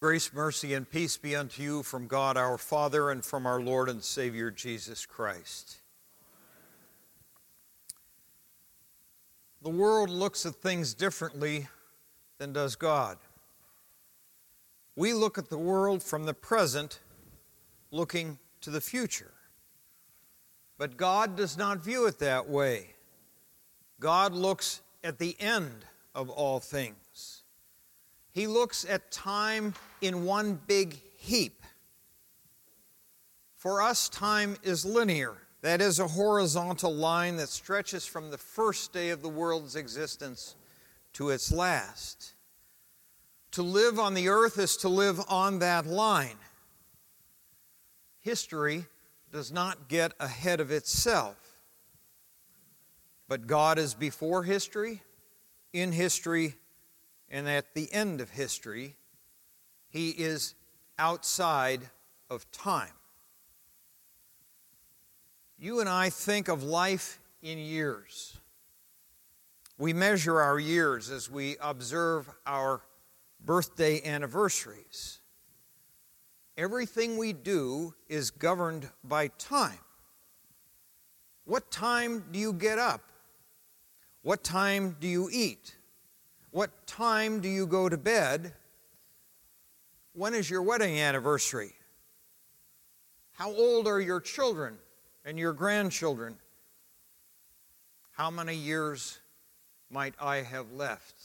Grace, mercy, and peace be unto you from God our Father and from our Lord and Savior Jesus Christ. The world looks at things differently than does God. We look at the world from the present, looking to the future. But God does not view it that way. God looks at the end of all things. He looks at time in one big heap. For us, time is linear. That is a horizontal line that stretches from the first day of the world's existence to its last. To live on the earth is to live on that line. History does not get ahead of itself. But God is before history, in history, and at the end of history. He is outside of time. You and I think of life in years. We measure our years as we observe our birthday anniversaries. Everything we do is governed by time. What time do you get up? What time do you eat? What time do you go to bed? When is your wedding anniversary? How old are your children and your grandchildren? How many years might I have left?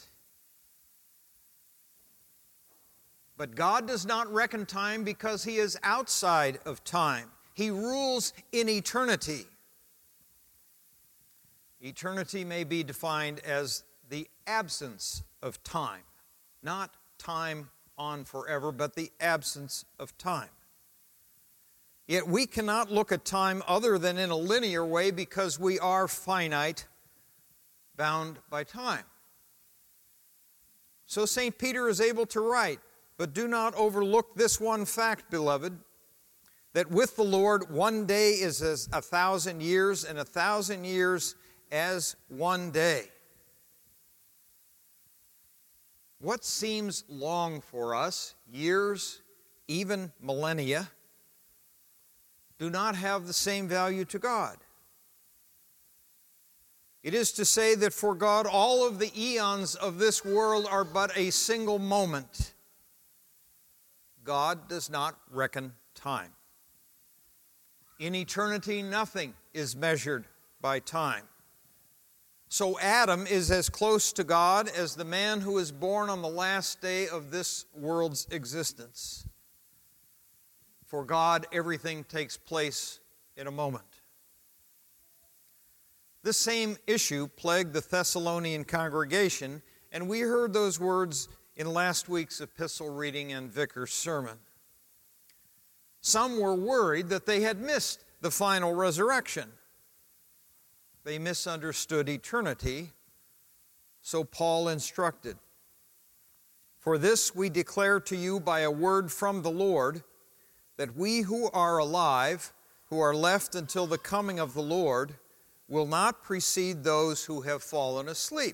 But God does not reckon time because He is outside of time. He rules in eternity. Eternity may be defined as the absence of time, not time on forever, but the absence of time. Yet we cannot look at time other than in a linear way because we are finite, bound by time. So St. Peter is able to write, "But do not overlook this one fact, beloved, that with the Lord 1 day is as 1,000 years, and 1,000 years as 1 day." What seems long for us, years, even millennia, do not have the same value to God. It is to say that for God, all of the eons of this world are but a single moment. God does not reckon time. In eternity, nothing is measured by time. So Adam is as close to God as the man who is born on the last day of this world's existence. For God, everything takes place in a moment. This same issue plagued the Thessalonian congregation, and we heard those words in last week's epistle reading and vicar's sermon. Some were worried that they had missed the final resurrection. They misunderstood eternity, so Paul instructed, "For this we declare to you by a word from the Lord, that we who are alive, who are left until the coming of the Lord, will not precede those who have fallen asleep.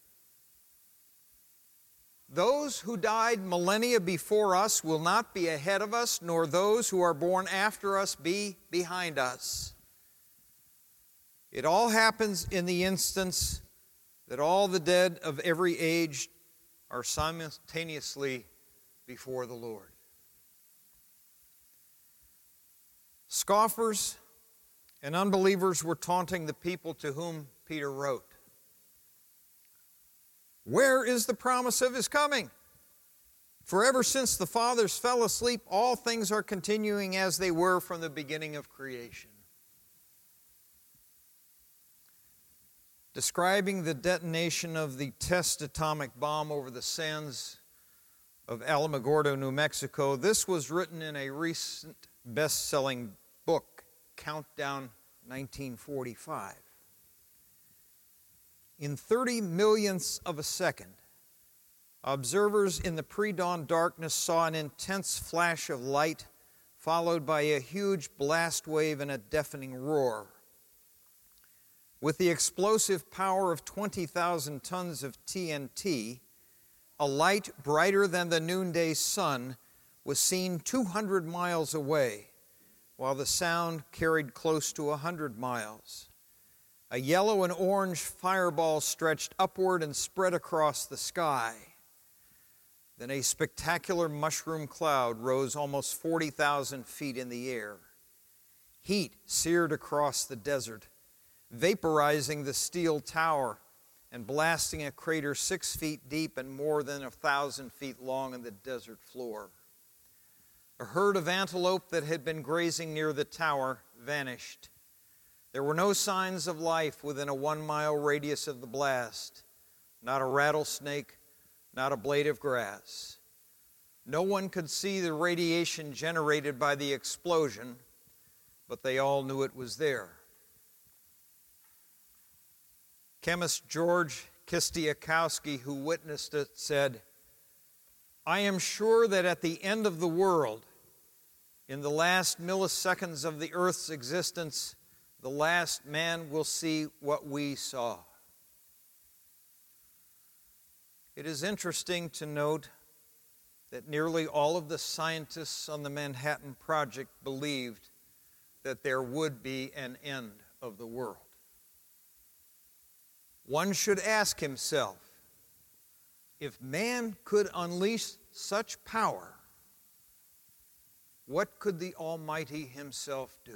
Those who died millennia before us will not be ahead of us, nor those who are born after us be behind us." It all happens in the instance that all the dead of every age are simultaneously before the Lord. Scoffers and unbelievers were taunting the people to whom Peter wrote. "Where is the promise of His coming? For ever since the fathers fell asleep, all things are continuing as they were from the beginning of creation." Describing the detonation of the test atomic bomb over the sands of Alamogordo, New Mexico, this was written in a recent best-selling book, Countdown 1945. In 30 millionths of a second, observers in the pre-dawn darkness saw an intense flash of light followed by a huge blast wave and a deafening roar. With the explosive power of 20,000 tons of TNT, a light brighter than the noonday sun was seen 200 miles away, while the sound carried close to 100 miles. A yellow and orange fireball stretched upward and spread across the sky. Then a spectacular mushroom cloud rose almost 40,000 feet in the air. Heat seared across the desert, vaporizing the steel tower and blasting a crater 6 feet deep and more than 1,000 feet long in the desert floor. A herd of antelope that had been grazing near the tower vanished. There were no signs of life within a 1-mile radius of the blast. Not a rattlesnake, not a blade of grass. No one could see the radiation generated by the explosion, but they all knew it was there. Chemist George Kistiakowsky, who witnessed it, said, "I am sure that at the end of the world, in the last milliseconds of the earth's existence, the last man will see what we saw." It is interesting to note that nearly all of the scientists on the Manhattan Project believed that there would be an end of the world. One should ask himself, if man could unleash such power, what could the Almighty Himself do?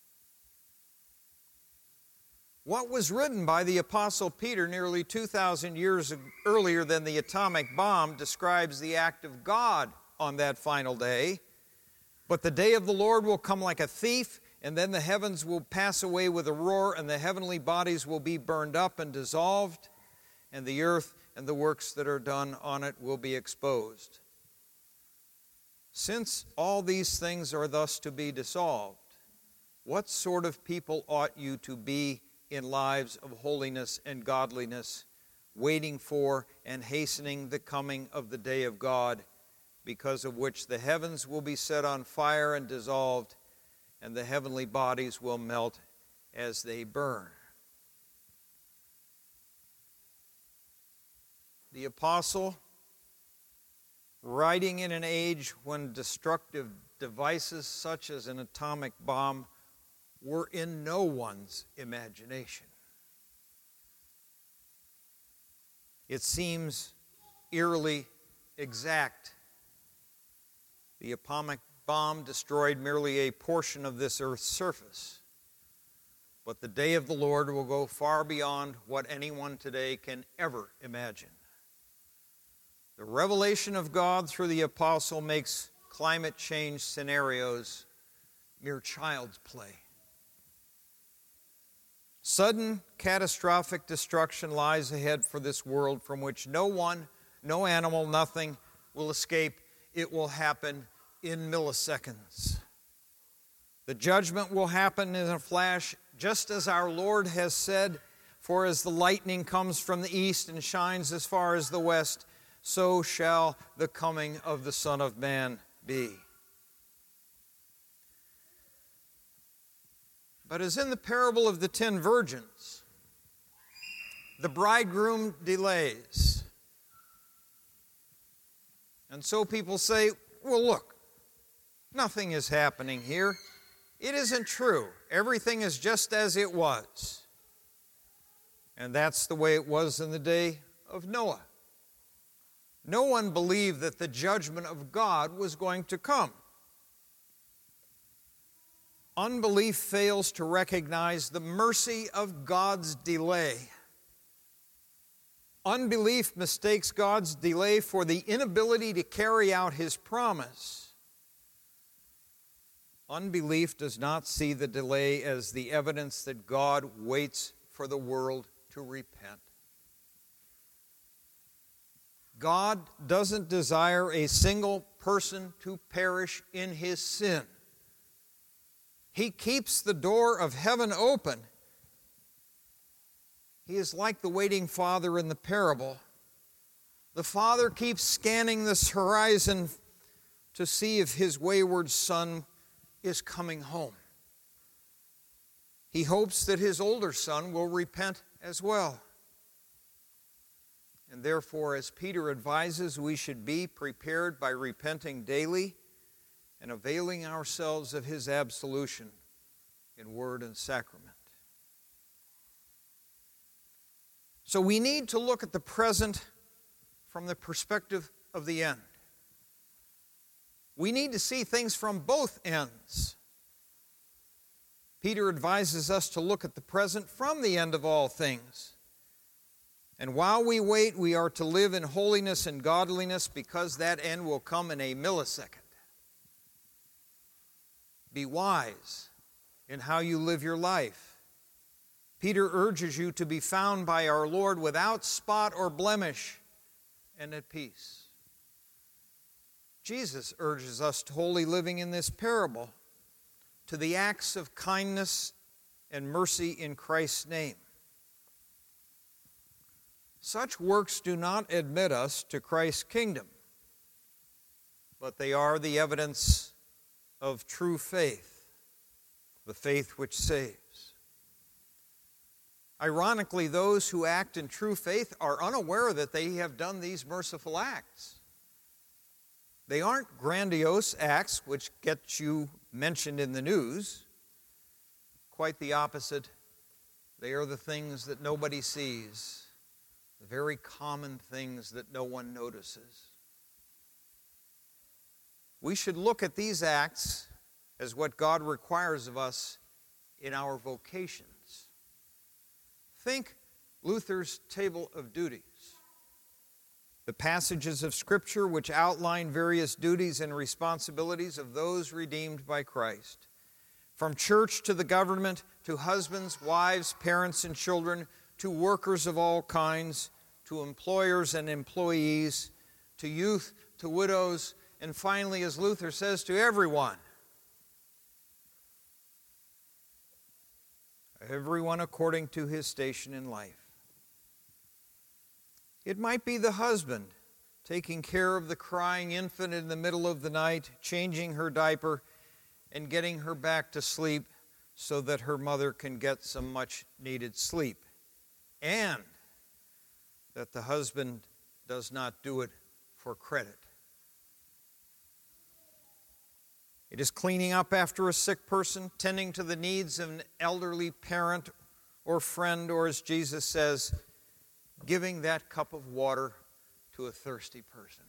What was written by the Apostle Peter nearly 2,000 years earlier than the atomic bomb describes the act of God on that final day. But the day of the Lord will come like a thief, and then the heavens will pass away with a roar, and the heavenly bodies will be burned up and dissolved, and the earth and the works that are done on it will be exposed. Since all these things are thus to be dissolved, what sort of people ought you to be in lives of holiness and godliness, waiting for and hastening the coming of the day of God, because of which the heavens will be set on fire and dissolved, and the heavenly bodies will melt as they burn? The apostle, writing in an age when destructive devices such as an atomic bomb were in no one's imagination. It seems eerily exact. The atomic bomb destroyed merely a portion of this earth's surface, but the day of the Lord will go far beyond what anyone today can ever imagine. The revelation of God through the apostle makes climate change scenarios mere child's play. Sudden, catastrophic destruction lies ahead for this world from which no one, no animal, nothing will escape. It will happen in milliseconds. The judgment will happen in a flash, just as our Lord has said, "For as the lightning comes from the east and shines as far as the west, so shall the coming of the Son of Man be." But as in the parable of the 10 virgins, the bridegroom delays. And so people say, well, look, nothing is happening here. It isn't true. Everything is just as it was. And that's the way it was in the day of Noah. No one believed that the judgment of God was going to come. Unbelief fails to recognize the mercy of God's delay. Unbelief mistakes God's delay for the inability to carry out His promise. Unbelief does not see the delay as the evidence that God waits for the world to repent. God doesn't desire a single person to perish in his sin. He keeps the door of heaven open. He is like the waiting father in the parable. The father keeps scanning this horizon to see if his wayward son is coming home. He hopes that his older son will repent as well. And therefore, as Peter advises, we should be prepared by repenting daily and availing ourselves of his absolution in word and sacrament. So we need to look at the present from the perspective of the end. We need to see things from both ends. Peter advises us to look at the present from the end of all things. And while we wait, we are to live in holiness and godliness, because that end will come in a millisecond. Be wise in how you live your life. Peter urges you to be found by our Lord without spot or blemish and at peace. Jesus urges us to holy living in this parable, to the acts of kindness and mercy in Christ's name. Such works do not admit us to Christ's kingdom, but they are the evidence of true faith, the faith which saves. Ironically, those who act in true faith are unaware that they have done these merciful acts. They aren't grandiose acts which get you mentioned in the news. Quite the opposite. They are the things that nobody sees, the very common things that no one notices. We should look at these acts as what God requires of us in our vocations. Think Luther's Table of Duties. The passages of Scripture which outline various duties and responsibilities of those redeemed by Christ. From church to the government, to husbands, wives, parents, and children, to workers of all kinds, to employers and employees, to youth, to widows, and finally, as Luther says, to everyone. Everyone according to his station in life. It might be the husband taking care of the crying infant in the middle of the night, changing her diaper, and getting her back to sleep so that her mother can get some much-needed sleep. And that the husband does not do it for credit. It is cleaning up after a sick person, tending to the needs of an elderly parent or friend, or as Jesus says, giving that cup of water to a thirsty person.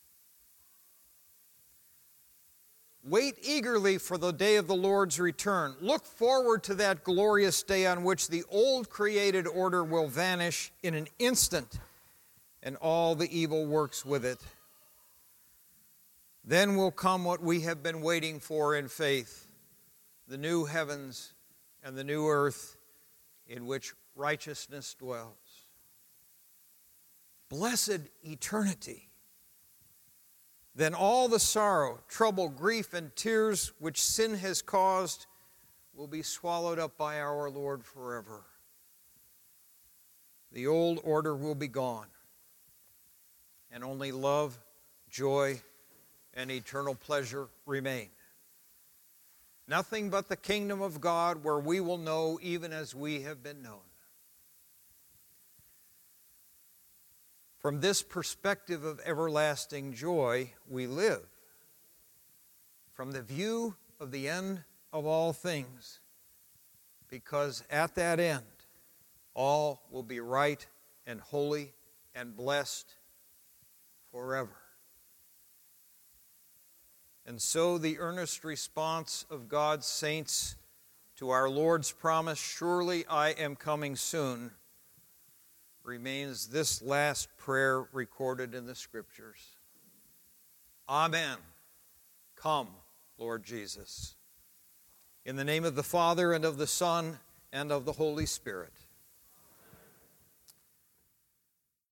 Wait eagerly for the day of the Lord's return. Look forward to that glorious day on which the old created order will vanish in an instant and all the evil works with it. Then will come what we have been waiting for in faith, the new heavens and the new earth in which righteousness dwells. Blessed eternity. Then all the sorrow, trouble, grief, and tears which sin has caused will be swallowed up by our Lord forever. The old order will be gone, and only love, joy, and eternal pleasure remain. Nothing but the kingdom of God, where we will know even as we have been known. From this perspective of everlasting joy, we live. From the view of the end of all things, because at that end, all will be right and holy and blessed forever. And so the earnest response of God's saints to our Lord's promise, "Surely I am coming soon," remains this last prayer recorded in the Scriptures. Amen. Come, Lord Jesus. In the name of the Father, and of the Son, and of the Holy Spirit.